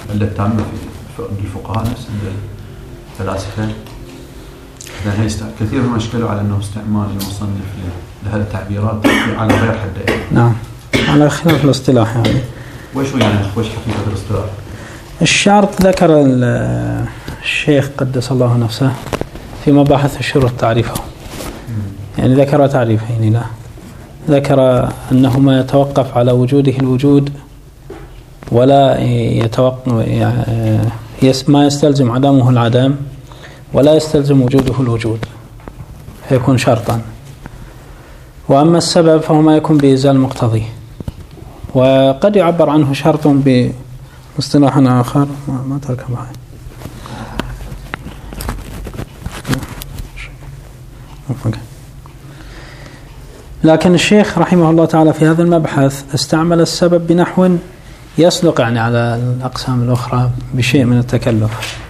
العلة التامة في الفقهاء نفس الفلاسفة، كثير من أشكلوا على أنه استعمال المصنف لهذه التعبيرات على غير حد. نعم، على خلاف الاصطلاح يعني. وش حقيقة الاصطلاح؟ الشرط ذكر الشيخ قدس الله نفسه في مباحث الشروط تعريفه، يعني ذكر تعريفين له. ذكر أنه ما يتوقف على وجوده الوجود ولا يتوقف ما يستلزم عدمه العدم ولا يستلزم وجوده الوجود فيكون شرطا. وأما السبب فهو ما يكون بإزالة المقتضي، وقد يعبر عنه شرط باصطلاح آخر ما ترك معي. لكن الشيخ رحمه الله تعالى في هذا المبحث استعمل السبب بنحو يصدق يعني على الأقسام الأخرى بشيء من التكلف.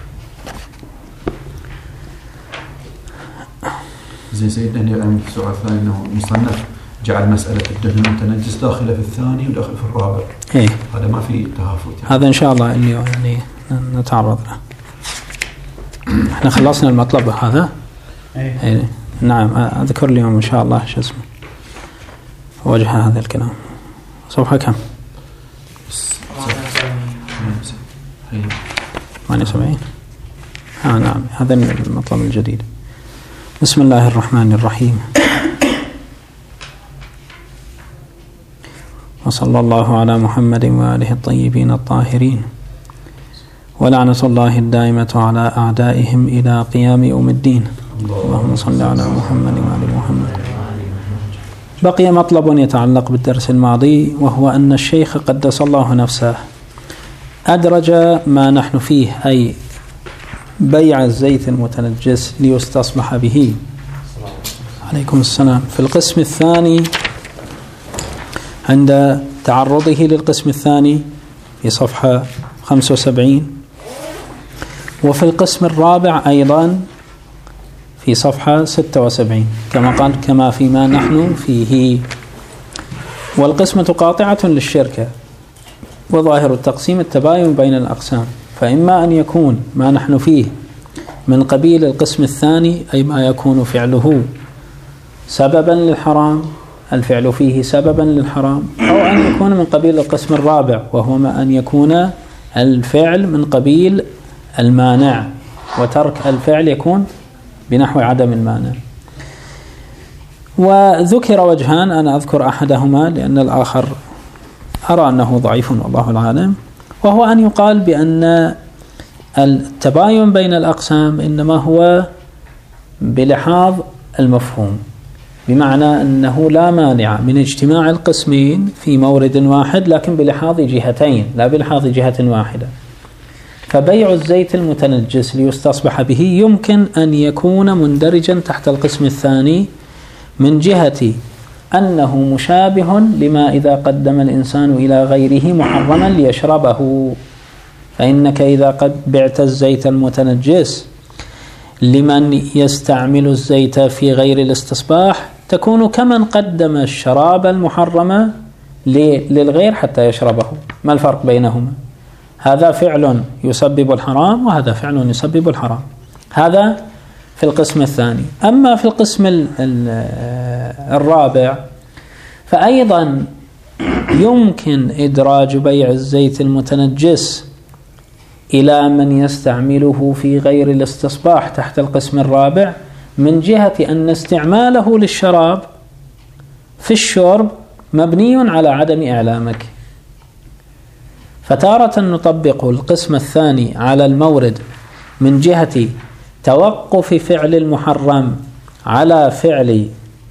زي سيدنا عن السؤال الثاني أنه مصنف جعل مسألة الدهن المتنجس داخلة في الثاني وداخل في الرابع. إيه؟ هذا ما في تهافت يعني. هذا إن شاء الله اللي يعني نتعرض له. احنا خلصنا المطلب هذا. إيه؟ نعم، أذكر اليوم إن شاء الله شو اسمه وجه هذا الكلام. صفحة كم؟ 78. نعم، هذا المطلب الجديد. بسم الله الرحمن الرحيم، وصلى الله على محمد وآله الطيبين الطاهرين، ولعنة الله الدائمة على أعدائهم إلى قيام يوم الدين. اللهم صل على محمد وآل محمد. بقي مطلب يتعلق بالدرس الماضي، وهو أن الشيخ قدس الله نفسه أدرج ما نحن فيه، أي بيع الزيت المتنجس ليستصبح به، عليكم السلام، في القسم الثاني عند تعرضه للقسم الثاني في صفحة 75، وفي القسم الرابع أيضا في صفحة 76 كما فيما نحن فيه. والقسمة قاطعة للشركة، وظاهر التقسيم التباين بين الأقسام، فإما أن يكون ما نحن فيه من قبيل القسم الثاني، أي ما يكون فعله سببا للحرام، الفعل فيه سببا للحرام، أو أن يكون من قبيل القسم الرابع، وهو ما أن يكون الفعل من قبيل المانع، وترك الفعل يكون بنحو عدم المانع. وذكر وجهان، أنا أذكر أحدهما لأن الآخر أرى أنه ضعيف والله العالم، وهو أن يقال بأن التباين بين الأقسام إنما هو بلحاظ المفهوم، بمعنى أنه لا مانع من اجتماع القسمين في مورد واحد، لكن بلحاظ جهتين لا بلحاظ جهة واحدة. فبيع الزيت المتنجس ليستصبح به يمكن أن يكون مندرجا تحت القسم الثاني من جهة أنه مشابه لما إذا قدم الإنسان إلى غيره محرما ليشربه، فإنك إذا قد بعت الزيت المتنجس لمن يستعمل الزيت في غير الاستصباح تكون كمن قدم الشراب المحرم للغير حتى يشربه. ما الفرق بينهما؟ هذا فعل يسبب الحرام وهذا فعل يسبب الحرام. هذا في القسم الثاني. أما في القسم الرابع فأيضا يمكن إدراج بيع الزيت المتنجس إلى من يستعمله في غير الاستصباح تحت القسم الرابع، من جهة أن استعماله للشراب في الشرب مبني على عدم إعلامك. فتارة نطبق القسم الثاني على المورد من جهة توقف فعل المحرم على فعل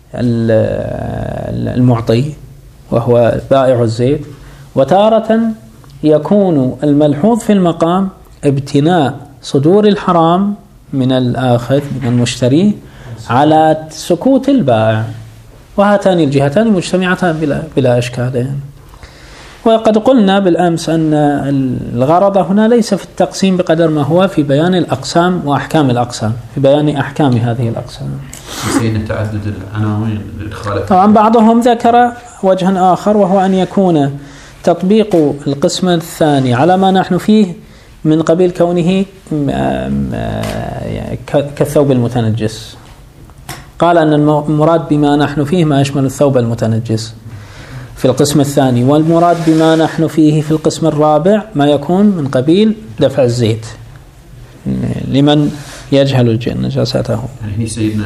المعطي وهو بائع الزيت، وتارة يكون الملحوظ في المقام ابتناء صدور الحرام من الآخذ من المشتري على سكوت البائع، وهاتان الجهتان مجتمعتان بلا إشكال يعني. وقد قلنا بالأمس أن الغرض هنا ليس في التقسيم بقدر ما هو في بيان الأقسام وأحكام الأقسام، في بيان أحكام هذه الأقسام. سيدنا تعدد العناوين للإدخال. طبعا بعضهم ذكر وجها آخر، وهو أن يكون تطبيق القسم الثاني على ما نحن فيه من قبيل كونه كالثوب المتنجس. قال أن المراد بما نحن فيه ما يشمل الثوب المتنجس في القسم الثاني، والمراد بما نحن فيه في القسم الرابع ما يكون من قبيل دفع الزيت لمن يجهل نجاسته. يعني سيدنا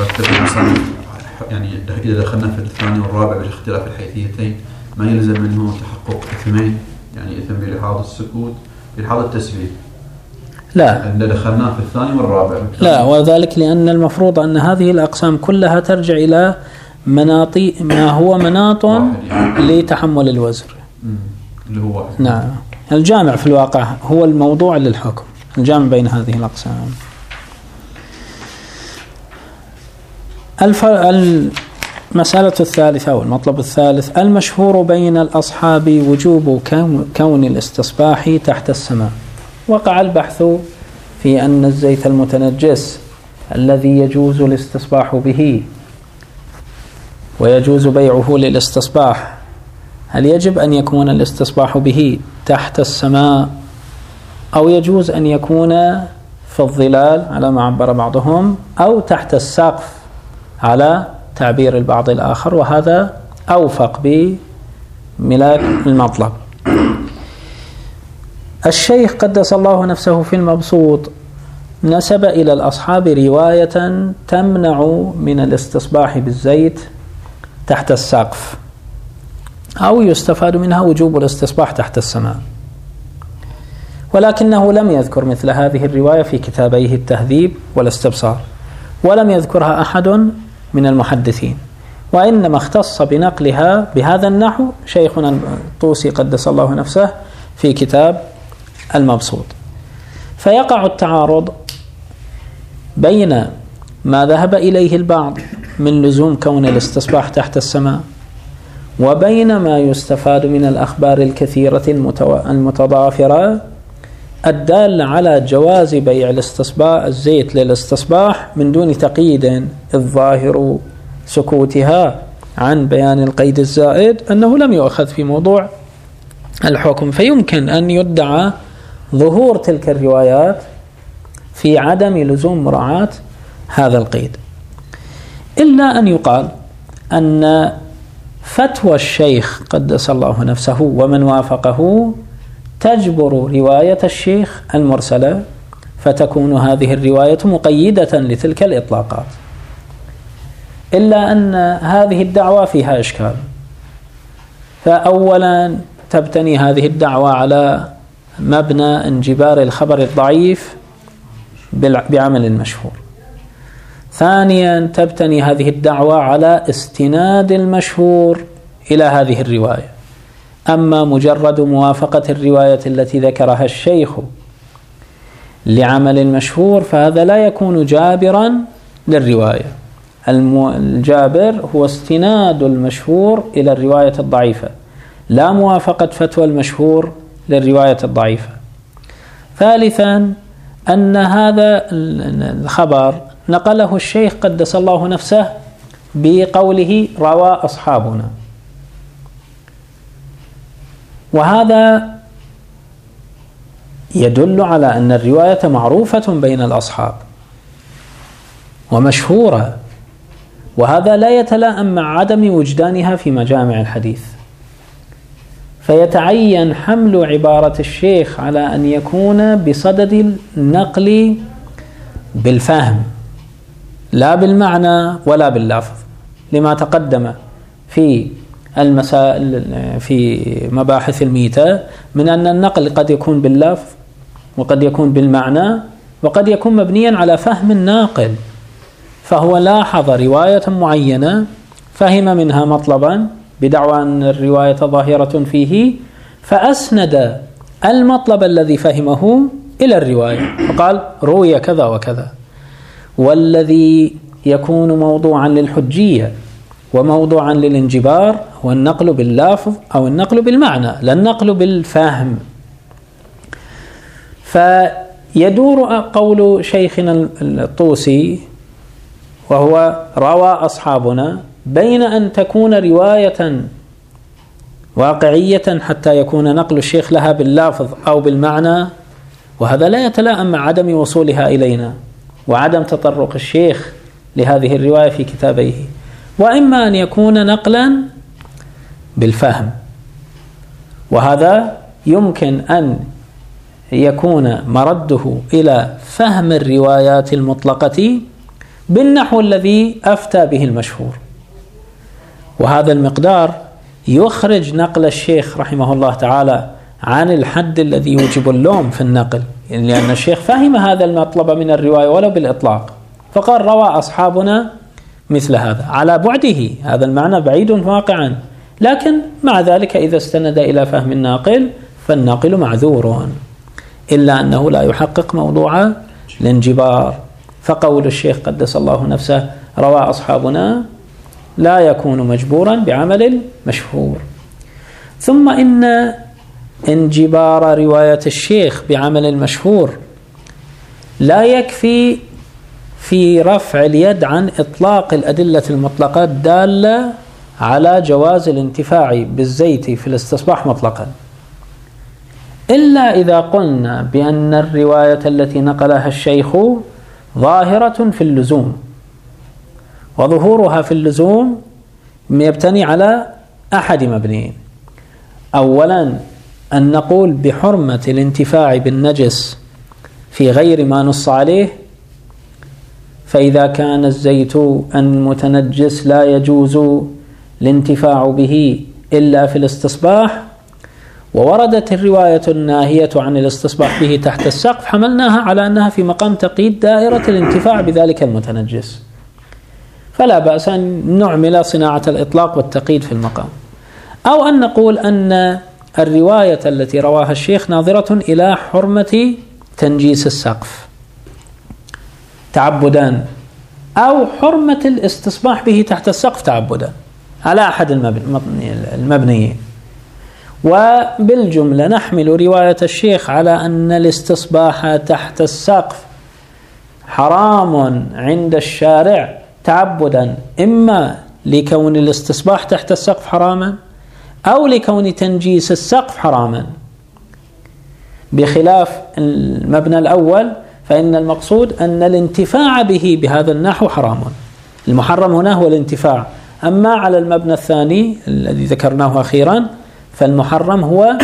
يعني إذا دخلنا في الثاني والرابع باختلاف الحيثيتين ما يلزم منه تحقق إثمين، يعني إثم بلحاظ السكوت بلحاظ التسبيح. لا، إذا دخلنا في الثاني والرابع لا، وذلك لأن المفروض أن هذه الأقسام كلها ترجع إلى مناطي ما هو مناط لتحمل الوزر اللي هو واحد. نعم، الجامع في الواقع هو الموضوع للحكم، الجامع بين هذه الأقسام. المسألة الثالثة أو المطلب الثالث: المشهور بين الأصحاب وجوب كون الاستصباح تحت السماء. وقع البحث في أن الزيت المتنجس الذي يجوز الاستصباح به ويجوز بيعه للاستصباح، هل يجب أن يكون الاستصباح به تحت السماء أو يجوز أن يكون في الظلال على ما عبر بعضهم أو تحت السقف على تعبير البعض الآخر، وهذا أوفق بملاك المطلب. الشيخ قدس الله نفسه في المبسوط نسب إلى الأصحاب رواية تمنع من الاستصباح بالزيت تحت السقف، أو يستفاد منها وجوب الاستصباح تحت السماء، ولكنه لم يذكر مثل هذه الرواية في كتابيه التهذيب والاستبصار، ولم يذكرها أحد من المحدثين، وإنما اختص بنقلها بهذا النحو شيخنا الطوسي قدس الله نفسه في كتاب المبسوط. فيقع التعارض بين ما ذهب إليه البعض من لزوم كون الاستصباح تحت السماء وبين ما يستفاد من الأخبار الكثيرة المتضافرة الدالة على جواز بيع الزيت للاستصباح من دون تقييد، الظاهر سكوتها عن بيان القيد الزائد أنه لم يؤخذ في موضوع الحكم، فيمكن أن يدعى ظهور تلك الروايات في عدم لزوم مراعاة هذا القيد. إلا أن يقال أن فتوى الشيخ قدس الله نفسه ومن وافقه تجبر رواية الشيخ المرسلة، فتكون هذه الرواية مقيدة لتلك الإطلاقات. إلا أن هذه الدعوة فيها إشكال. فأولا تبتني هذه الدعوة على مبنى انجبار الخبر الضعيف بعمل المشهور. ثانيا تبتني هذه الدعوة على استناد المشهور إلى هذه الرواية. أما مجرد موافقة الرواية التي ذكرها الشيخ لعمل المشهور فهذا لا يكون جابرا للرواية. الجابر هو استناد المشهور إلى الرواية الضعيفة، لا موافقة فتوى المشهور للرواية الضعيفة. ثالثا أن هذا الخبر نقله الشيخ قدس الله نفسه بقوله روى أصحابنا، وهذا يدل على أن الرواية معروفة بين الأصحاب ومشهورة، وهذا لا يتلائم مع عدم وجدانها في مجامع الحديث. فيتعين حمل عبارة الشيخ على أن يكون بصدد النقل بالفهم لا بالمعنى ولا باللفظ، لما تقدم في المسائل في مباحث الميتة من أن النقل قد يكون باللفظ وقد يكون بالمعنى وقد يكون مبنيا على فهم الناقل، فهو لاحظ رواية معينة فهم منها مطلبا بدعوى أن الرواية ظاهرة فيه، فأسند المطلب الذي فهمه إلى الرواية وقال روي كذا وكذا. والذي يكون موضوعا للحجية وموضوعا للانجبار هو النقل باللفظ أو النقل بالمعنى، لا النقل بالفهم. فيدور قول شيخنا الطوسي وهو روى أصحابنا بين أن تكون رواية واقعية حتى يكون نقل الشيخ لها باللفظ أو بالمعنى وهذا لا يتلائم مع عدم وصولها إلينا وعدم تطرق الشيخ لهذه الرواية في كتابيه. وإما أن يكون نقلا بالفهم، وهذا يمكن أن يكون مرده إلى فهم الروايات المطلقة بالنحو الذي أفتى به المشهور، وهذا المقدار يخرج نقل الشيخ رحمه الله تعالى عن الحد الذي يوجب اللوم في النقل، لأن الشيخ فهم هذا المطلب من الرواية ولو بالإطلاق، فقال روى أصحابنا مثل هذا على بعده، هذا المعنى بعيد واقعا، لكن مع ذلك إذا استند إلى فهم الناقل فالناقل معذور، إلا أنه لا يحقق موضوع الانجبار. فقول الشيخ قدس الله نفسه روى أصحابنا لا يكون مجبورا بعمل المشهور. ثم إن انجبار رواية الشيخ بعمل المشهور لا يكفي في رفع اليد عن إطلاق الأدلة المطلقة الدالة على جواز الانتفاع بالزيت في الاستصباح مطلقا، إلا إذا قلنا بأن الرواية التي نقلها الشيخ ظاهرة في اللزوم، وظهورها في اللزوم يبتني على أحد مبنيين. أولا أن نقول بحرمة الانتفاع بالنجس في غير ما نص عليه، فإذا كان الزيت المتنجس لا يجوز الانتفاع به إلا في الاستصباح، ووردت الرواية الناهية عن الاستصباح به تحت السقف، حملناها على أنها في مقام تقييد دائرة الانتفاع بذلك المتنجس، فلا بأس أن نعمل صناعة الإطلاق والتقييد في المقام. أو أن نقول أن الرواية التي رواها الشيخ ناظرة إلى حرمة تنجيس السقف تعبدا، أو حرمة الاستصباح به تحت السقف تعبدا، على أحد المبنيين. وبالجملة نحمل رواية الشيخ على أن الاستصباح تحت السقف حرام عند الشارع تعبدا، إما لكون الاستصباح تحت السقف حراما أو لكون تنجيس السقف حراما، بخلاف المبنى الأول فإن المقصود أن الانتفاع به بهذا النحو حرام، المحرم هنا هو الانتفاع. أما على المبنى الثاني الذي ذكرناه أخيرا فالمحرم هو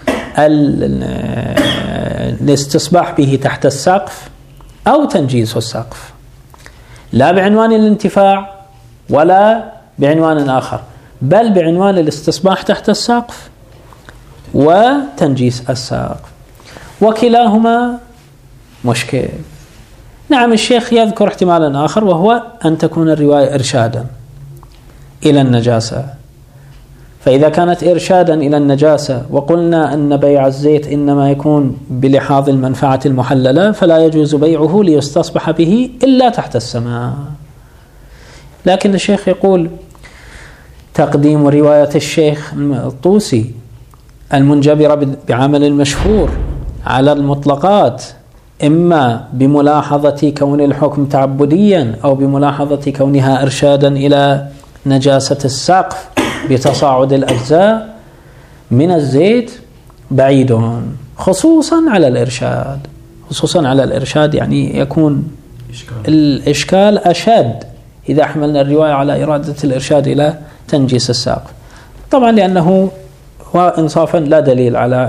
الاستصباح به تحت السقف أو تنجيس السقف، لا بعنوان الانتفاع ولا بعنوان آخر، بل بعنوان الاستصباح تحت السقف وتنجيس السقف، وكلاهما مشكل. نعم الشيخ يذكر احتمالا آخر، وهو أن تكون الرواية إرشادا إلى النجاسة، فإذا كانت إرشادا إلى النجاسة وقلنا أن بيع الزيت إنما يكون بلحاظ المنفعة المحللة فلا يجوز بيعه ليستصبح به إلا تحت السماء. لكن الشيخ يقول تقديم رواية الشيخ الطوسي المنجبرة بعمل المشهور على المطلقات، إما بملاحظة كون الحكم تعبديا أو بملاحظة كونها إرشادا إلى نجاسة السقف بتصاعد الأجزاء من الزيت، بعيد، خصوصا على الإرشاد. خصوصا على الإرشاد يعني يكون الإشكال أشد إذا حملنا الرواية على إرادة الإرشاد إلى تنجيس السقف، طبعا لأنه وإنصافا لا دليل على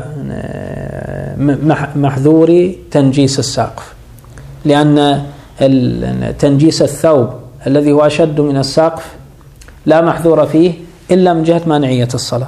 محذور تنجيس السقف، لأن تنجيس الثوب الذي هو أشد من السقف لا محذور فيه إلا من جهة مانعية الصلاة.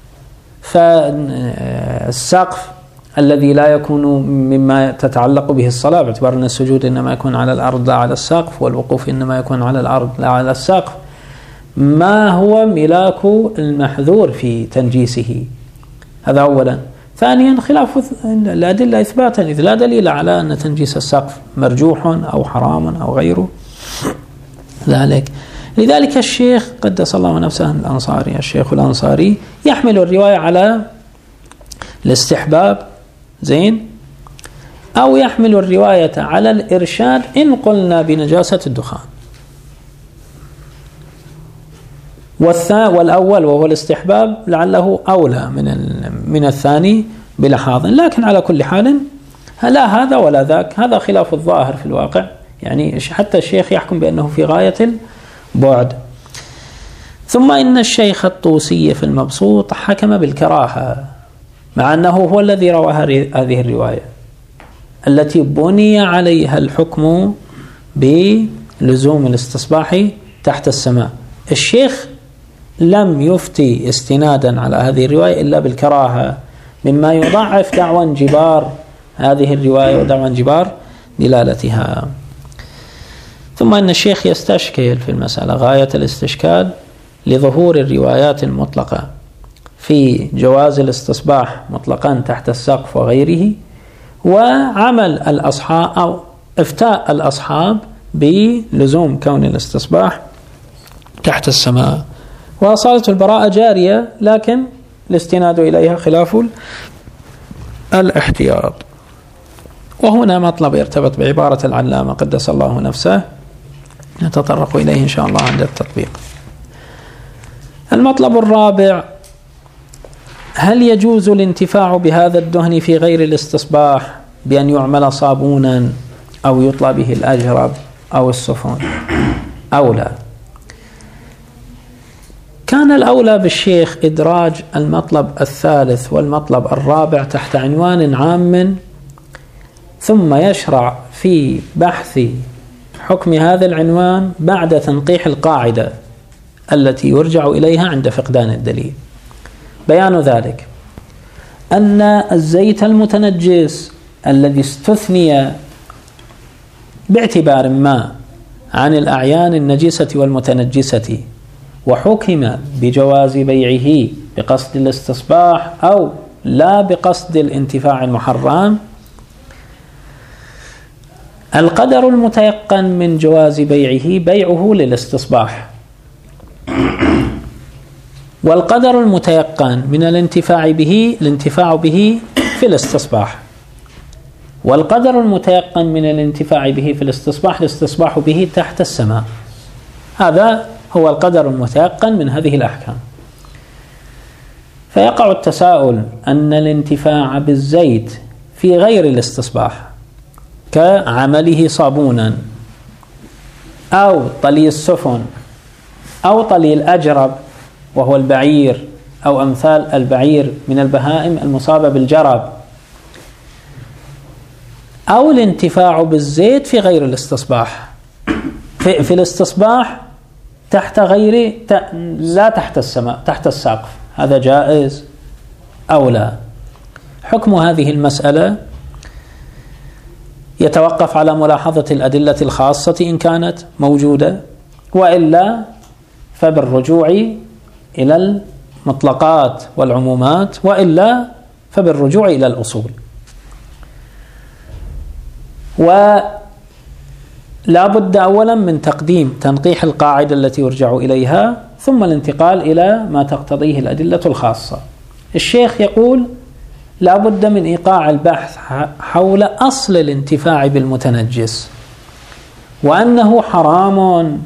فالسقف الذي لا يكون مما تتعلق به الصلاة، باعتبار أن السجود إنما يكون على الأرض لا على السقف، والوقوف إنما يكون على الأرض لا على السقف، ما هو ملاك المحذور في تنجيسه، هذا أولا. ثانيا خلاف الأدلة إثباتا، إذ لا دليل على أن تنجيس السقف مرجوح أو حرام أو غيره ذلك. لذلك الشيخ قدس الله نفسه الأنصاري، الشيخ الأنصاري يحمل الرواية على الاستحباب، زين، أو يحمل الرواية على الإرشاد إن قلنا بنجاسة الدخان. والأول وهو الاستحباب لعله أولى من الثاني بلحاظ، لكن على كل حال لا هذا ولا ذاك، هذا خلاف الظاهر في الواقع، يعني حتى الشيخ يحكم بأنه في غاية البعد. ثم إن الشيخ الطوسي في المبسوط حكم بالكراهة، مع أنه هو الذي روى هذه الرواية التي بني عليها الحكم بلزوم الاستصباح تحت السماء. الشيخ لم يفتي استنادا على هذه الرواية إلا بالكراهة، مما يضعف دعوى انجبار هذه الرواية ودعوى انجبار دلالتها. ثم إن الشيخ يستشكل في المسألة غاية الاستشكال لظهور الروايات المطلقة في جواز الاستصباح مطلقا تحت السقف وغيره، وعمل الأصحاب أو إفتاء الأصحاب بلزوم كون الاستصباح تحت السماء. وأصالة البراءة جارية، لكن الاستناد إليها خلاف الاحتياط. وهنا مطلب يرتبط بعبارة العلامة قدس الله نفسه نتطرق إليه إن شاء الله عند التطبيق. المطلب الرابع: هل يجوز الانتفاع بهذا الدهن في غير الاستصباح بأن يعمل صابونا أو يطلى به الأجرب أو السفن أو لا؟ كان الأولى بالشيخ إدراج المطلب الثالث والمطلب الرابع تحت عنوان عام، ثم يشرع في بحث حكم هذا العنوان بعد تنقيح القاعدة التي يرجع إليها عند فقدان الدليل. بيان ذلك أن الزيت المتنجس الذي استثني باعتبار ما عن الأعيان النجسة والمتنجسة وحكم بجواز بيعه بقصد الاستصباح أو لا بقصد الانتفاع المحرم، القدر المتيقن من جواز بيعه للاستصباح، والقدر المتيقن من الانتفاع به في الاستصباح، والقدر المتيقن من الانتفاع به في الاستصباح به تحت السماء. هذا هو القدر المتيقن من هذه الأحكام. فيقع التساؤل أن الانتفاع بالزيت في غير الاستصباح كعمله صابونا أو طلي السفن أو طلي الأجرب وهو البعير أو أمثال البعير من البهائم المصابة بالجرب، أو الانتفاع بالزيت في غير الاستصباح في الاستصباح تحت لا تحت السماء تحت السقف، هذا جائز أو لا؟ حكم هذه المسألة يتوقف على ملاحظة الأدلة الخاصة إن كانت موجودة، وإلا فبالرجوع إلى المطلقات والعمومات، وإلا فبالرجوع إلى الأصول. ولا بد أولا من تقديم تنقيح القاعدة التي يرجع إليها، ثم الانتقال إلى ما تقتضيه الأدلة الخاصة. الشيخ يقول لا بد من إيقاع البحث حول أصل الانتفاع بالمتنجس وأنه حرام،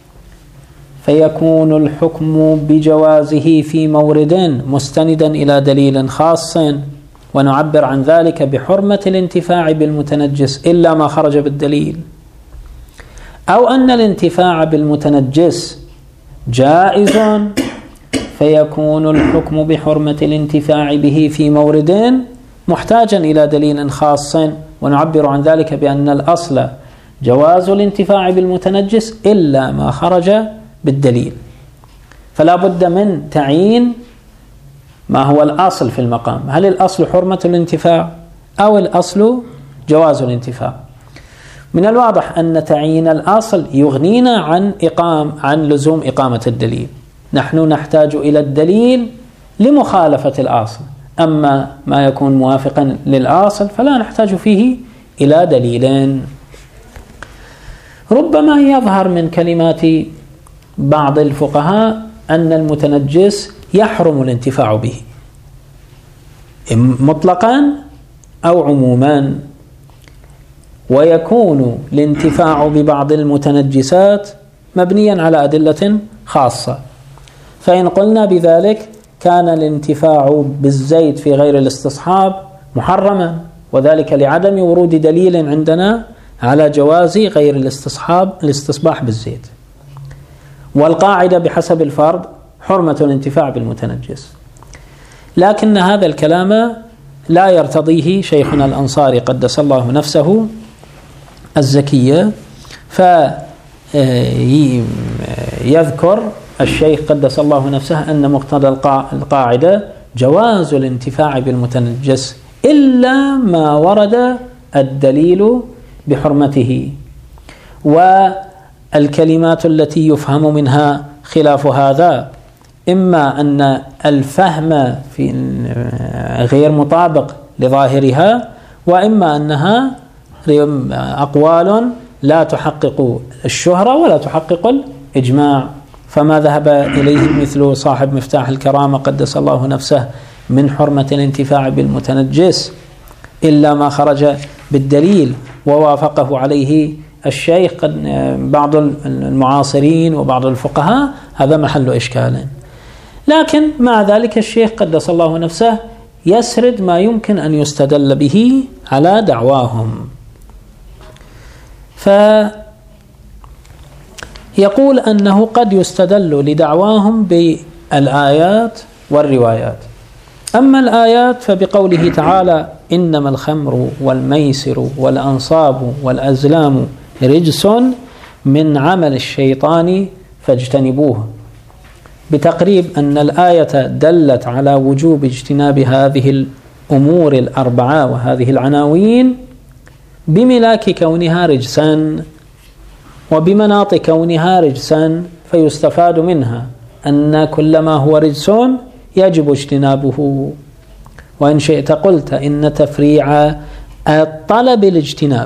فيكون الحكم بجوازه في مورد مستندا إلى دليل خاص، ونعبر عن ذلك بحرمة الانتفاع بالمتنجس إلا ما خرج بالدليل، أو أن الانتفاع بالمتنجس جائز، فيكون الحكم بحرمة الانتفاع به في مورد محتاجا إلى دليل خاص، ونعبر عن ذلك بأن الأصل جواز الانتفاع بالمتنجس إلا ما خرج بالدليل. فلا بد من تعيين ما هو الأصل في المقام، هل الأصل حرمة الانتفاع أو الأصل جواز الانتفاع؟ من الواضح أن تعيين الأصل يغنينا عن لزوم إقامة الدليل. نحن نحتاج إلى الدليل لمخالفة الأصل، أما ما يكون موافقا للأصل فلا نحتاج فيه إلى دليل. ربما يظهر من كلمات بعض الفقهاء أن المتنجس يحرم الانتفاع به مطلقا أو عموما، ويكون الانتفاع ببعض المتنجسات مبنيا على أدلة خاصة. فإن قلنا بذلك كان الانتفاع بالزيت في غير الاستصحاب محرما، وذلك لعدم ورود دليل عندنا على جواز غير الاستصباح بالزيت. والقاعدة بحسب الفرض حرمة الانتفاع بالمتنجس. لكن هذا الكلام لا يرتضيه شيخنا الأنصاري قدس الله نفسه الزكية، فيذكر الشيخ قدس الله نفسه أن مقتضى القاعدة جواز الانتفاع بالمتنجس إلا ما ورد الدليل بحرمته. والكلمات التي يفهم منها خلاف هذا إما أن الفهم في غير مطابق لظاهرها، وإما أنها أقوال لا تحقق الشهرة ولا تحقق الإجماع. فما ذهب إليه مثل صاحب مفتاح الكرامة قدس الله نفسه من حرمة الانتفاع بالمتنجس إلا ما خرج بالدليل ووافقه عليه الشيخ بعض المعاصرين وبعض الفقهاء، هذا محل إشكال. لكن مع ذلك الشيخ قدس الله نفسه يسرد ما يمكن أن يستدل به على دعواهم. فيقول أنه قد يستدل لدعواهم بالآيات والروايات. أما الآيات فبقوله تعالى: إنما الخمر والميسر والأنصاب والأزلام رجس من عمل الشيطان فاجتنبوه، بتقريب أن الآية دلت على وجوب اجتناب هذه الأمور الأربعة وهذه العناوين بملاك كونها رجسا وبمناط كونها رجسا، فيستفاد منها أن كل ما هو رجس يجب اجتنابه. وإن شئت قلت إن تفريع الطلب الاجتناب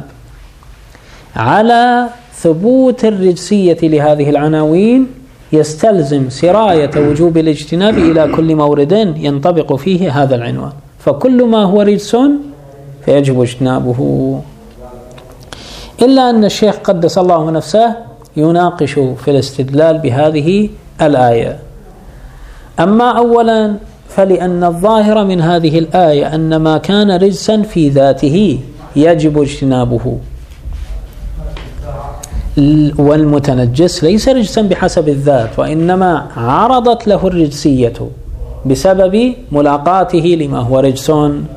على ثبوت الرجسية لهذه العناوين يستلزم سراية وجوب الاجتناب إلى كل مورد ينطبق فيه هذا العنوان، فكل ما هو رجس فيجب اجتنابه. إلا أن الشيخ قدس الله نفسه يناقش في الاستدلال بهذه الآية. أما أولا فلأن الظاهر من هذه الآية أن ما كان رجسا في ذاته يجب اجتنابه، والمتنجس ليس رجسا بحسب الذات، وإنما عرضت له الرجسية بسبب ملاقاته لما هو رجس.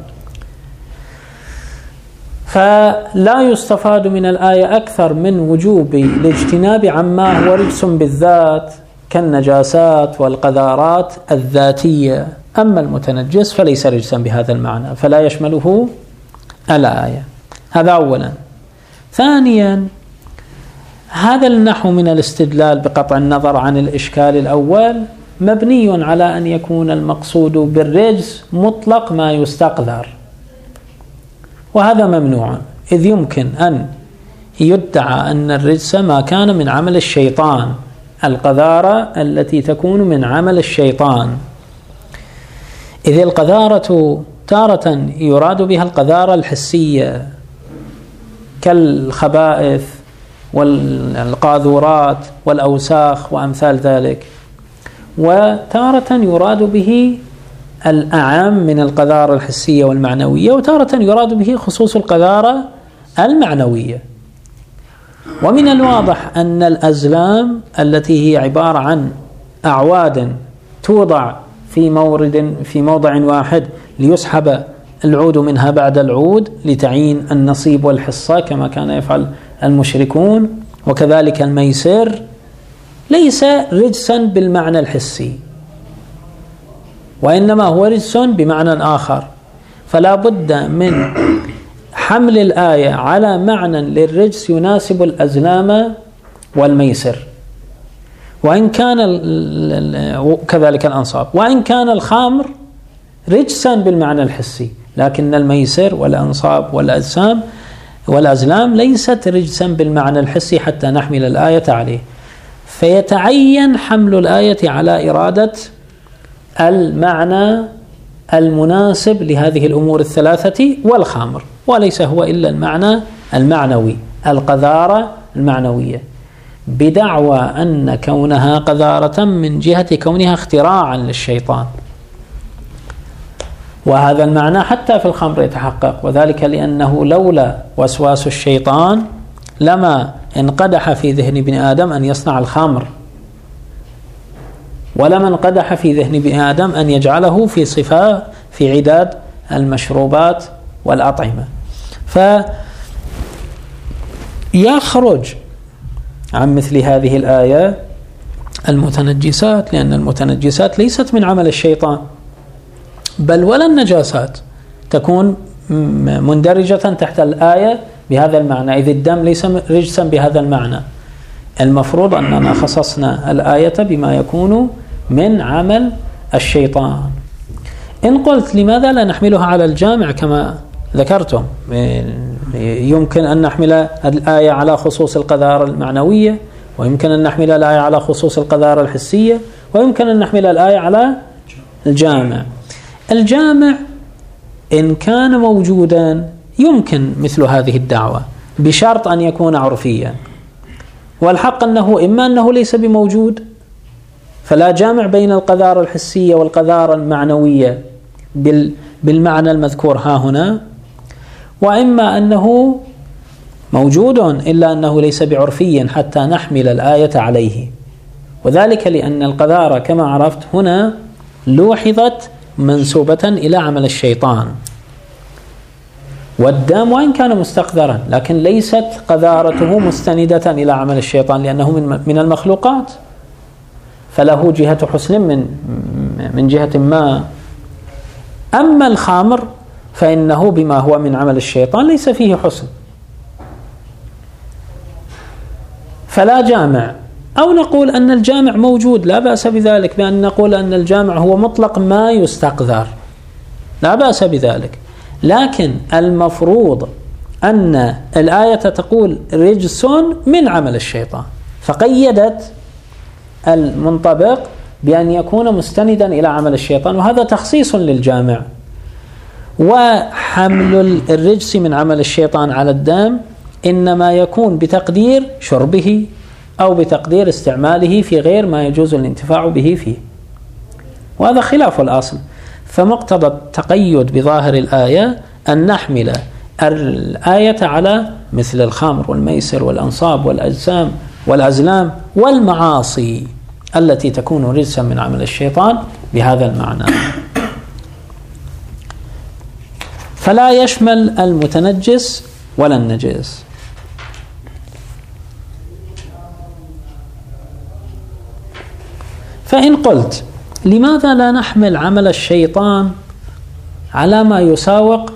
فلا يستفاد من الآية أكثر من وجوب الاجتناب عما هو رجس بالذات كالنجاسات والقذارات الذاتية. أما المتنجس فليس رجسا بهذا المعنى، فلا يشمله الآية. هذا أولا. ثانيا، هذا النحو من الاستدلال بقطع النظر عن الإشكال الأول مبني على أن يكون المقصود بالرجس مطلق ما يستقذر، وهذا ممنوع، إذ يمكن أن يدعى أن الرجس ما كان من عمل الشيطان، القذارة التي تكون من عمل الشيطان، إذ القذارة تارة يراد بها القذارة الحسية كالخبائث والقاذورات والأوساخ وأمثال ذلك، وتارة يراد به الأعم من القذارة الحسية والمعنوية، وتارة يراد به خصوص القذارة المعنوية. ومن الواضح أن الأزلام التي هي عبارة عن أعواد توضع في موضع واحد ليسحب العود منها بعد العود لتعيين النصيب والحصة كما كان يفعل المشركون، وكذلك الميسر ليس رجسا بالمعنى الحسي، وإنما هو رجس بمعنى آخر. فلا بد من حمل الآية على معنى للرجس يناسب الأزلام والميسر، وإن كان كذلك الأنصاب، وإن كان الخمر رجسا بالمعنى الحسي، لكن الميسر والأنصاب والأزلام ليست رجسا بالمعنى الحسي حتى نحمل الآية عليه. فيتعين حمل الآية على إرادة المعنى المناسب لهذه الأمور الثلاثة والخمر، وليس هو إلا المعنى المعنوي، القذارة المعنوية، بدعوى أن كونها قذارة من جهة كونها اختراعا للشيطان. وهذا المعنى حتى في الخمر يتحقق، وذلك لأنه لولا وسواس الشيطان لما انقدح في ذهن ابن آدم أن يصنع الخمر، ولما انقدح في ذهن ابن آدم أن يجعله في صفة في عداد المشروبات والأطعمة. فيخرج عن مثل هذه الآية المتنجسات، لأن المتنجسات ليست من عمل الشيطان، بل ولا النجاسات تكون مندرجة تحت الآية بهذا المعنى، إذ الدم ليس رجسا بهذا المعنى. المفروض أننا خصصنا الآية بما يكون من عمل الشيطان. إن قلت لماذا لا نحملها على الجامع كما ذكرتم؟ يمكن أن نحمل الآية على خصوص القذارة المعنوية، ويمكن أن نحمل الآية على خصوص القذارة الحسية، ويمكن أن نحمل الآية على الجامع. الجامع إن كان موجودا يمكن مثل هذه الدعوة بشرط أن يكون عرفيا، والحق أنه إما أنه ليس بموجود فلا جامع بين القذارة الحسية والقذارة المعنوية بالمعنى المذكور ها هنا، وإما أنه موجود إلا أنه ليس بعرفي حتى نحمل الآية عليه. وذلك لأن القذارة كما عرفت هنا لوحظت منسوبة إلى عمل الشيطان، والدم وإن كان مستقذرا لكن ليست قذارته مستندة إلى عمل الشيطان، لأنه من المخلوقات فله جهة حسن من جهة ما. أما الخمر فإنه بما هو من عمل الشيطان ليس فيه حسن، فلا جامع. أو نقول أن الجامع موجود، لا بأس بذلك، بأن نقول أن الجامع هو مطلق ما يستقذر، لا بأس بذلك. لكن المفروض أن الآية تقول رجس من عمل الشيطان، فقيدت المنطبق بأن يكون مستندا إلى عمل الشيطان، وهذا تخصيص للجامع. وحمل الرجس من عمل الشيطان على الدم إنما يكون بتقدير شربه أو بتقدير استعماله في غير ما يجوز الانتفاع به فيه، وهذا خلاف الأصل. فمقتضى التقيد بظاهر الآية أن نحمل الآية على مثل الخمر والميسر والأنصاب والأجسام والأزلام والمعاصي التي تكون رجسا من عمل الشيطان بهذا المعنى، فلا يشمل المتنجس ولا النجس. فإن قلت لماذا لا نحمل عمل الشيطان على ما يساوق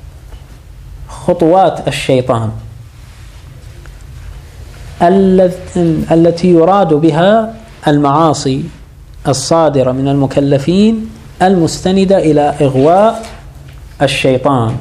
خطوات الشيطان التي يراد بها المعاصي الصادرة من المكلفين المستندة إلى إغواء الشيطان؟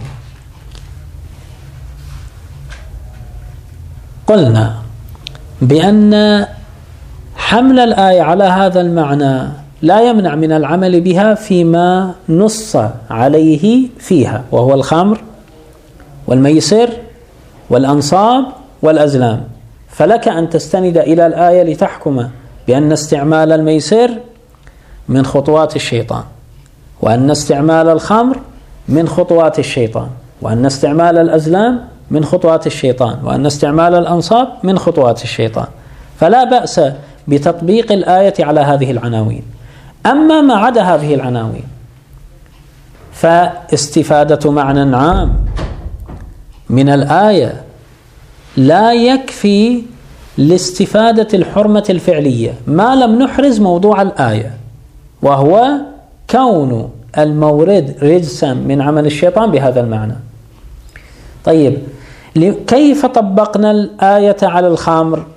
قلنا بأن حمل الآية على هذا المعنى لا يمنع من العمل بها فيما نص عليه فيها، وهو الخمر والميسر والأنصاب والأزلام. فلك أن تستند إلى الآية لتحكم بأن استعمال الميسر من خطوات الشيطان، وأن استعمال الخمر من خطوات الشيطان، وأن استعمال الأزلام من خطوات الشيطان، وأن استعمال الأنصاب من خطوات الشيطان. فلا بأس بتطبيق الآية على هذه العناوين. أما ما عدا هذه العناوين فاستفادة معنى عام من الآية لا يكفي لاستفادة الحرمة الفعلية ما لم نحرز موضوع الآية، وهو كون المورد رجسا من عمل الشيطان بهذا المعنى. طيب، كيف طبقنا الآية على الخمر؟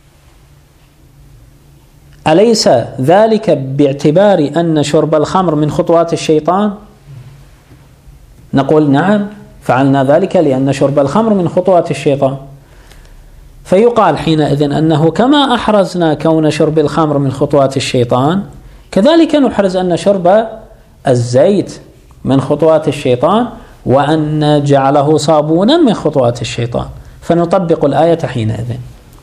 أليس ذلك باعتبار أن شرب الخمر من خطوات الشيطان؟ نقول نعم، فعلنا ذلك لأن شرب الخمر من خطوات الشيطان. فيقال حينئذ أنه كما أحرزنا كون شرب الخمر من خطوات الشيطان، كذلك نحرز أن شرب الزيت من خطوات الشيطان، وأن جعله صابونا من خطوات الشيطان، فنطبق الآية حينئذ.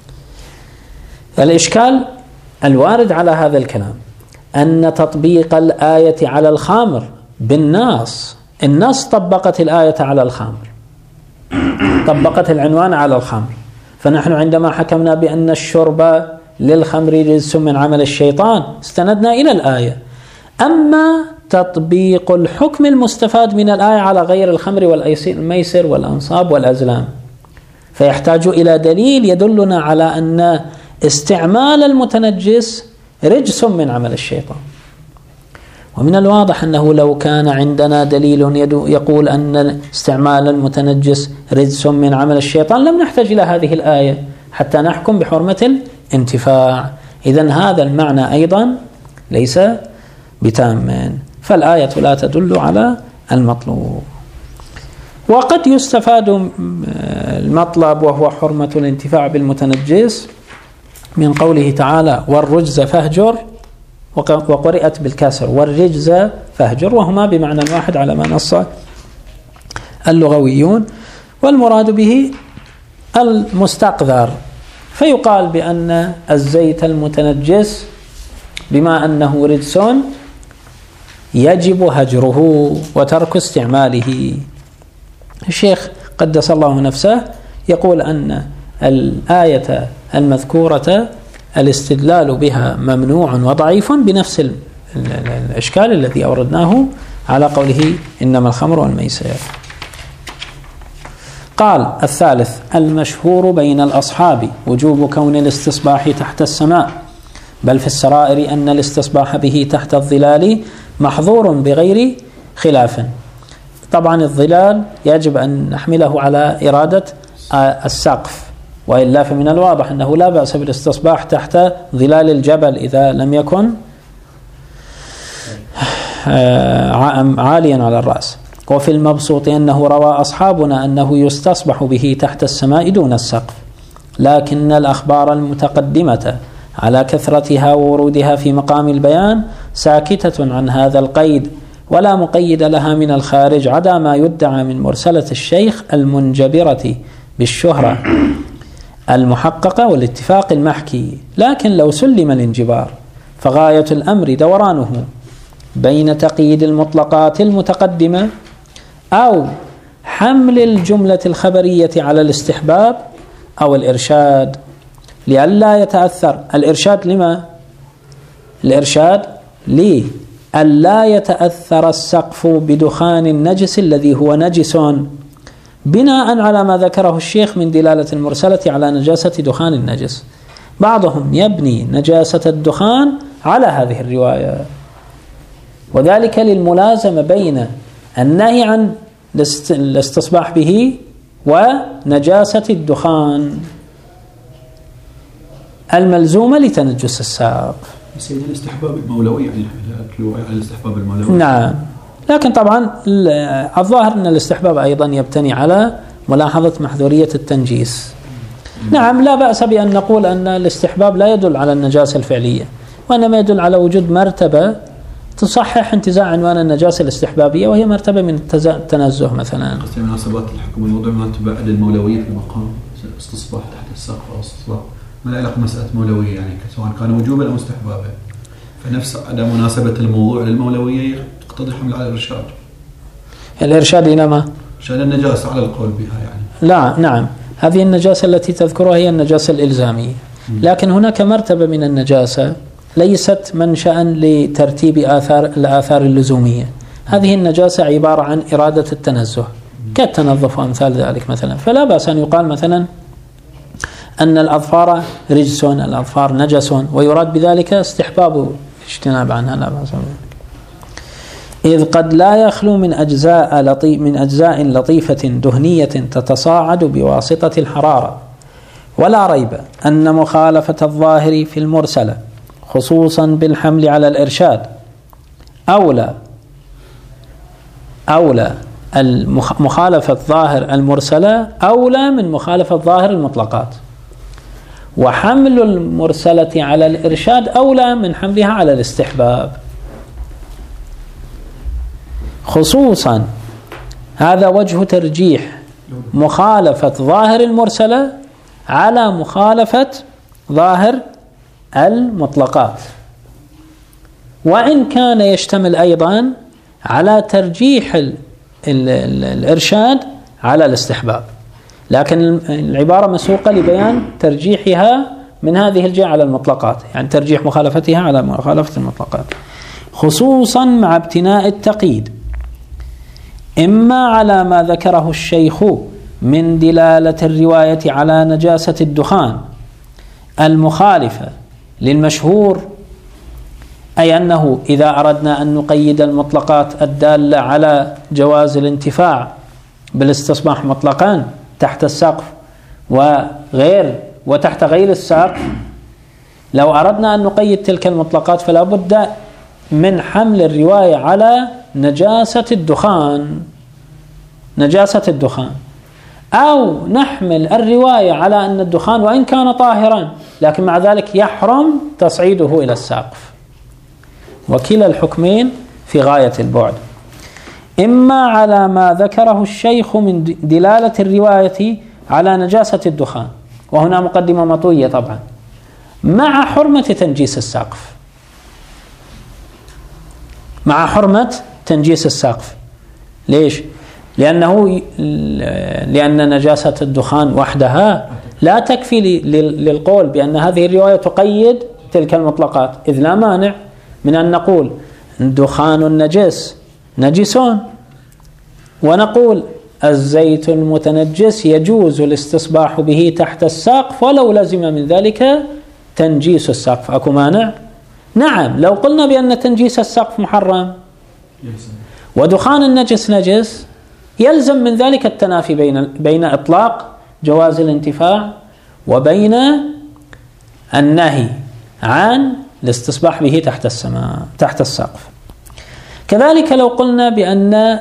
الإشكال الوارد على هذا الكلام أن تطبيق الآية على الخمر بالناس النص طبقت الآية على الخمر، طبقت العنوان على الخمر، فنحن عندما حكمنا بأن الشرب للخمر رجس من عمل الشيطان استندنا إلى الآية. أما تطبيق الحكم المستفاد من الآية على غير الخمر والميسر والأنصاب والأزلام فيحتاج إلى دليل يدلنا على أن استعمال المتنجس رجس من عمل الشيطان. ومن الواضح أنه لو كان عندنا دليل يقول أن استعمال المتنجس رجس من عمل الشيطان لم نحتاج إلى هذه الآية حتى نحكم بحرمة الانتفاع. إذن هذا المعنى أيضا ليس بتام، فالآية لا تدل على المطلوب. وقد يستفاد المطلب وهو حرمة الانتفاع بالمتنجس من قوله تعالى والرجز فاهجر، وقرئت بالكسر والرجز فاهجر، وهما بمعنى واحد على ما نص اللغويون، والمراد به المستقذر. فيقال بأن الزيت المتنجس بما أنه رجس يجب هجره وترك استعماله. الشيخ قدس الله نفسه يقول أن الآية المذكورة الاستدلال بها ممنوع وضعيف بنفس الإشكال الذي أوردناه على قوله إنما الخمر والميسر. قال الثالث المشهور بين الأصحاب وجوب كون الاستصباح تحت السماء، بل في السرائر أن الاستصباح به تحت الظلال محظور بغير خلاف. طبعا الظلال يجب أن نحمله على إرادة السقف، وإلا فمن الواضح أنه لا بأس بالاستصباح تحت ظلال الجبل إذا لم يكن عاليا على الرأس. وفي المبسوط أنه روى أصحابنا أنه يستصبح به تحت السماء دون السقف، لكن الأخبار المتقدمة على كثرتها وورودها في مقام البيان ساكتة عن هذا القيد، ولا مقيد لها من الخارج عدا ما يدعى من مرسلة الشيخ المنجبرة بالشهرة المحققة والاتفاق المحكي. لكن لو سلم الانجبار فغاية الأمر دورانه بين تقييد المطلقات المتقدمة أو حمل الجملة الخبرية على الاستحباب أو الإرشاد، لئلا يتأثر الإرشاد. لما؟ الإرشاد لئلا يتأثر السقف بدخان النجس الذي هو نجس، بناء على ما ذكره الشيخ من دلالة المرسلة على نجاسة دخان النجس. بعضهم يبني نجاسة الدخان على هذه الرواية، وذلك للملازمة بين النهي عن الاستصباح به ونجاسة الدخان الملزومة لتنجس الساق. سيد الاستحباب المولوي يعني الاستحباب المولوي. نعم، لكن طبعا الظاهر أن الاستحباب أيضا يبتني على ملاحظة محذورية التنجيس. نعم، لا بأس بأن نقول أن الاستحباب لا يدل على النجاسة الفعلية، وإنما يدل على وجود مرتبة تصحح انتزاع عنوان النجاسة الاستحبابية، وهي مرتبة من التنزه مثلا. قصدي مناسبات الحكم الموضوع مرتبة على المولوية في المقام، استصباح تحت السقف أو استصباح ما له علاقة مسألة مولوية، يعني سواء كان وجوبا أو استحبابا، فنفس عدم مناسبة الموضوع للمولوية يقتضي الحمل على الإرشاد. الإرشاد إلى ما؟ إرشاد النجاسة على القول بها يعني. لا، نعم، هذه النجاسة التي تذكرها هي النجاسة الإلزامية، لكن هناك مرتبة من النجاسة ليست منشأ لترتيب الآثار اللزومية. هذه النجاسة عبارة عن إرادة التنزه كالتنظف وأمثال ذلك مثلا، فلا بأس أن يقال مثلا أن الأظفار رجس، الأظفار نجس، ويراد بذلك استحباب الاجتناب عنها، لا بأس بذلك. إذ قد لا يخلو من أجزاء لطيفة دهنية تتصاعد بواسطة الحرارة، ولا ريب أن مخالفة الظاهر في المرسلة خصوصا بالحمل على الإرشاد أولى مخالفة ظاهر المرسلة أولى من مخالفة ظاهر المطلقات، وحمل المرسلة على الإرشاد أولى من حملها على الاستحباب. خصوصا هذا وجه ترجيح مخالفة ظاهر المرسلة على مخالفة ظاهر المطلقات، وإن كان يشتمل أيضا على ترجيح الإرشاد على الاستحباب، لكن العبارة مسوقة لبيان ترجيحها من هذه الجهة على المطلقات، يعني ترجيح مخالفتها على مخالفة المطلقات، خصوصا مع ابتناء التقييد، إما على ما ذكره الشيخ من دلالة الرواية على نجاسة الدخان المخالفة للمشهور، أي أنه إذا أردنا أن نقيد المطلقات الدالة على جواز الانتفاع بالاستصباح مطلقا تحت السقف وتحت غير السقف، لو أردنا أن نقيد تلك المطلقات فلا بد من حمل الرواية على نجاسة الدخان، أو نحمل الرواية على أن الدخان وإن كان طاهرا لكن مع ذلك يحرم تصعيده إلى السقف، وكلا الحكمين في غاية البعد، إما على ما ذكره الشيخ من دلالة الرواية على نجاسة الدخان، وهنا مقدمة مطوية طبعا، مع حرمة تنجيس السقف، مع حرمة تنجيس السقف. ليش؟ لأن نجاسة الدخان وحدها لا تكفي للقول بأن هذه الرواية تقيد تلك المطلقات، إذ لا مانع من أن نقول دخان النجس نجسون، ونقول الزيت المتنجس يجوز الاستصباح به تحت السقف ولو لزم من ذلك تنجيس السقف. أكو مانع؟ نعم، لو قلنا بأن تنجيس السقف محرم ودخان النجس نجس يلزم من ذلك التنافي بين إطلاق جواز الانتفاع وبين النهي عن الاستصباح به تحت السقف. كذلك لو قلنا بأن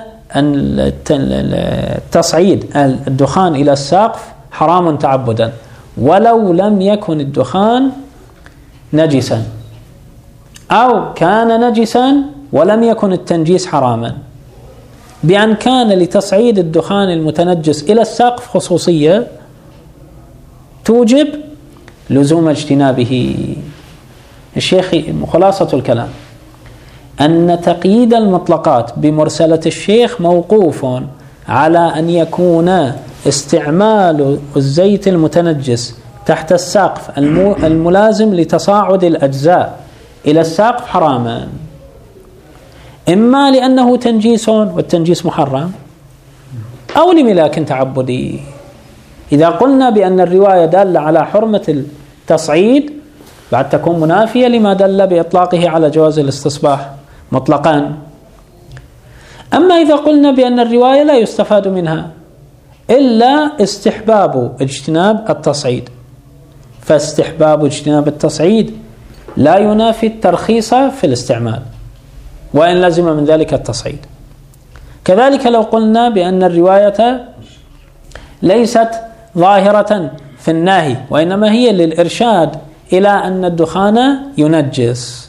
تصعيد الدخان إلى السقف حرام تعبدا ولو لم يكن الدخان نجسا، أو كان نجسا ولم يكن التنجيس حراما، بأن كان لتصعيد الدخان المتنجس إلى السقف خصوصية توجب لزوم اجتنابه. الشيخ خلاصة الكلام أن تقييد المطلقات بمرسلة الشيخ موقوف على أن يكون استعمال الزيت المتنجس تحت السقف الملازم لتصاعد الأجزاء إلى السقف حراما، إما لأنه تنجيس والتنجيس محرم، أو لملاك تعبدي. إذا قلنا بأن الرواية دالة على حرمة التصعيد بعد تكون منافية لما دل بإطلاقه على جواز الاستصباح مطلقا. أما إذا قلنا بأن الرواية لا يستفاد منها إلا استحباب اجتناب التصعيد، فاستحباب اجتناب التصعيد لا ينافي الترخيص في الاستعمال وإن لزم من ذلك التصعيد. كذلك لو قلنا بأن الرواية ليست ظاهرة في النهي وإنما هي للإرشاد إلى أن الدخان ينجس،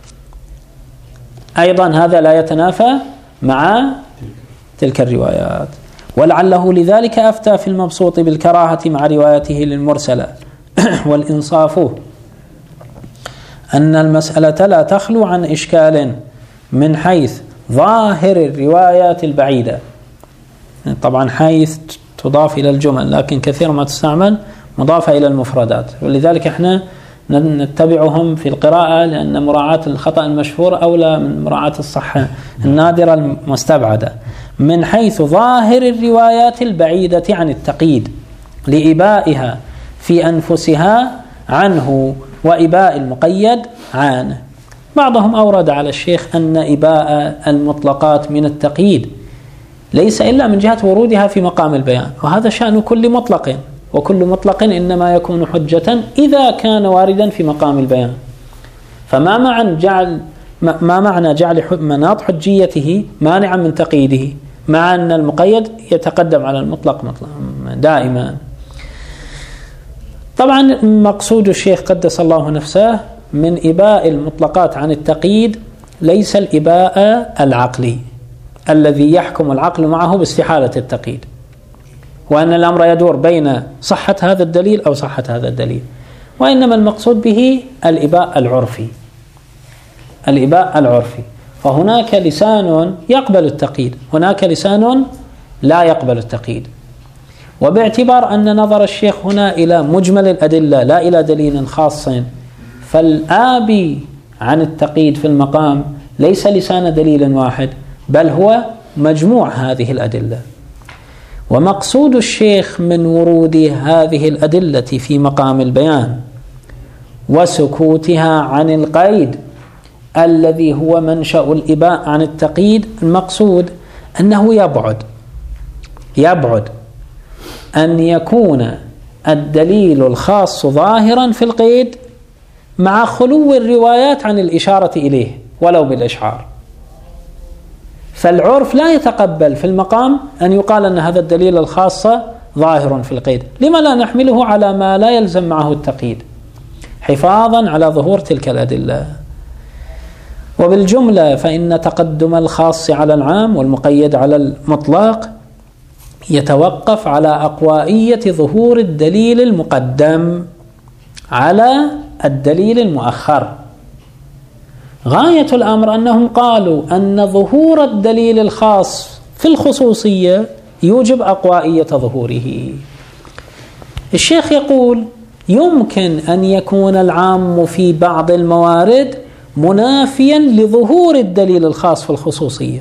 أيضا هذا لا يتنافى مع تلك الروايات، ولعله لذلك أفتى في المبسوط بالكراهة مع روايته للمرسلة. والإنصاف أن المسألة لا تخلو عن إشكال من حيث ظاهر الروايات البعيدة، طبعا حيث تضاف إلى الجمل لكن كثيرا ما تستعمل مضافة إلى المفردات، ولذلك احنا نتبعهم في القراءة لأن مراعاة الخطأ المشهور أولى من مراعاة الصحة النادرة المستبعدة. من حيث ظاهر الروايات البعيدة عن التقييد لإبائها في أنفسها عنه وإباء المقيد عنه. بعضهم أورد على الشيخ أن إباء المطلقات من التقييد ليس إلا من جهة ورودها في مقام البيان، وهذا شأن كل مطلق، وكل مطلق إنما يكون حجة إذا كان واردا في مقام البيان. فما معنى جعل مناط حجيته مانعا من تقييده مع أن المقيد يتقدم على المطلق دائما. طبعا مقصود الشيخ قدس الله نفسه من إباء المطلقات عن التقييد ليس الإباء العقلي الذي يحكم العقل معه باستحالة التقييد، وأن الأمر يدور بين صحة هذا الدليل أو صحة هذا الدليل، وإنما المقصود به الإباء العرفي. الإباء العرفي فهناك لسان يقبل التقييد، هناك لسان لا يقبل التقييد. وباعتبار أن نظر الشيخ هنا إلى مجمل الأدلة لا إلى دليل خاص، فالآبي عن التقييد في المقام ليس لسان دليل واحد، بل هو مجموع هذه الأدلة. ومقصود الشيخ من ورود هذه الأدلة في مقام البيان وسكوتها عن القيد الذي هو منشأ الإباء عن التقييد، المقصود أنه يبعد أن يكون الدليل الخاص ظاهرا في القيد مع خلو الروايات عن الإشارة إليه ولو بالإشعار. فالعرف لا يتقبل في المقام أن يقال أن هذا الدليل الخاص ظاهر في القيد، لما لا نحمله على ما لا يلزم معه التقييد حفاظا على ظهور تلك الأدلة. وبالجملة فإن تقدم الخاص على العام والمقيد على المطلق يتوقف على أقوائية ظهور الدليل المقدم على الدليل المؤخر. غاية الأمر أنهم قالوا أن ظهور الدليل الخاص في الخصوصية يوجب أقوائية ظهوره. الشيخ يقول يمكن أن يكون العام في بعض الموارد منافيا لظهور الدليل الخاص في الخصوصية،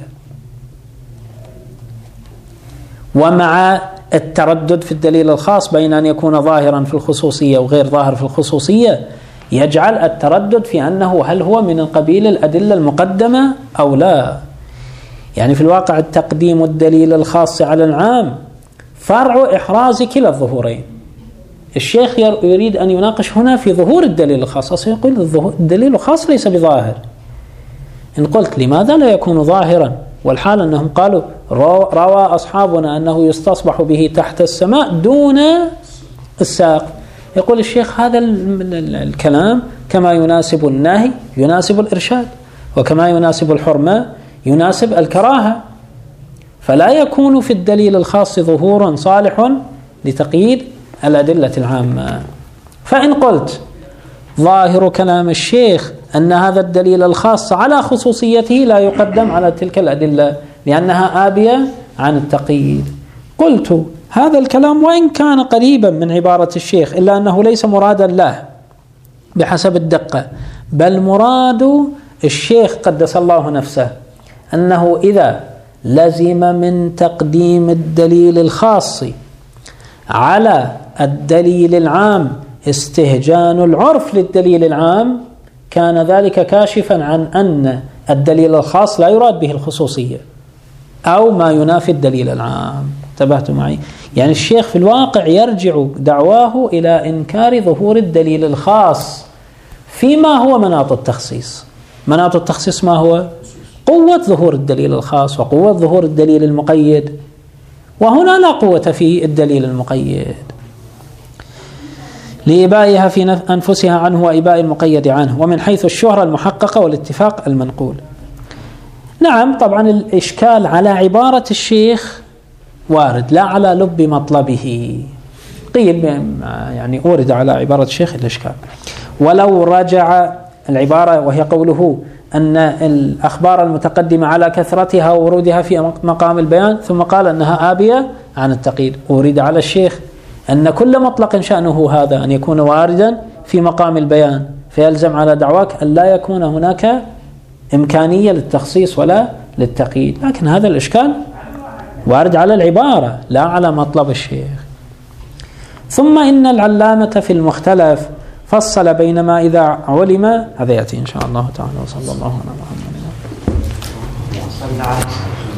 ومع التردد في الدليل الخاص بين أن يكون ظاهرا في الخصوصية وغير ظاهر في الخصوصية يجعل التردد في أنه هل هو من قبيل الأدلة المقدمة أو لا. يعني في الواقع تقديم الدليل الخاص على العام فرع إحراز كلا الظهورين. الشيخ يريد أن يناقش هنا في ظهور الدليل الخاص، يقول الدليل الخاص ليس بظاهر. إن قلت لماذا لا يكون ظاهرا والحال أنهم قالوا روى أصحابنا أنه يستصبح به تحت السماء دون الساق، يقول الشيخ هذا الكلام كما يناسب النهي يناسب الإرشاد، وكما يناسب الحرمة يناسب الكراهة، فلا يكون في الدليل الخاص ظهور صالح لتقييد الأدلة العامة. فإن قلت ظاهر كلام الشيخ أن هذا الدليل الخاص على خصوصيته لا يقدم على تلك الأدلة لأنها آبية عن التقييد، قلت هذا الكلام وإن كان قريبا من عبارة الشيخ إلا أنه ليس مرادا له بحسب الدقة، بل مراد الشيخ قدس الله نفسه أنه إذا لزم من تقديم الدليل الخاص على الدليل العام استهجان العرف للدليل العام كان ذلك كاشفا عن أن الدليل الخاص لا يراد به الخصوصية أو ما ينافي الدليل العام. انتبهتوا معي؟ يعني الشيخ في الواقع يرجع دعواه إلى إنكار ظهور الدليل الخاص فيما هو مناط التخصيص. مناط التخصيص ما هو؟ قوة ظهور الدليل الخاص وقوة ظهور الدليل المقيد، وهنا لا قوة في الدليل المقيد لإبائها في أنفسها عنه وإباء المقيد عنه، ومن حيث الشهرة المحققة والاتفاق المنقول. نعم طبعا الإشكال على عبارة الشيخ وارد لا على لب مطلبه، قيل يعني أورد على عبارة الشيخ الإشكال. ولو رجع العبارة وهي قوله أن الأخبار المتقدمة على كثرتها وورودها في مقام البيان ثم قال أنها آبية عن التقييد، أورد على الشيخ أن كل مطلق شأنه هذا أن يكون واردا في مقام البيان، فيلزم على دعواك أن لا يكون هناك إمكانية للتخصيص ولا للتقييد. لكن هذا الإشكال وارد على العبارة لا على مطلب الشيخ. ثم إن العلامة في المختلف فصل بين ما إذا علم، هذا يأتي إن شاء الله تعالى. وصلى الله على محمد.